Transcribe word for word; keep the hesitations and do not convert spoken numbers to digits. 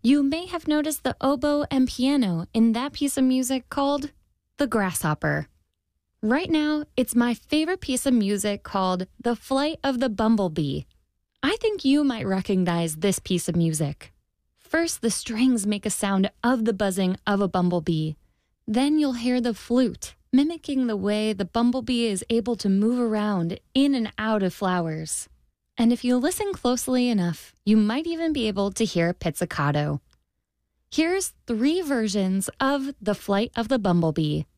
You may have noticed the oboe and piano in that piece of music called The Grasshopper. Right now, it's my favorite piece of music called The Flight of the Bumblebee. I think you might recognize this piece of music. First, the strings make a sound of the buzzing of a bumblebee. Then you'll hear the flute, mimicking the way the bumblebee is able to move around in and out of flowers. And if you listen closely enough, you might even be able to hear a pizzicato. Here's three versions of The Flight of the Bumblebee.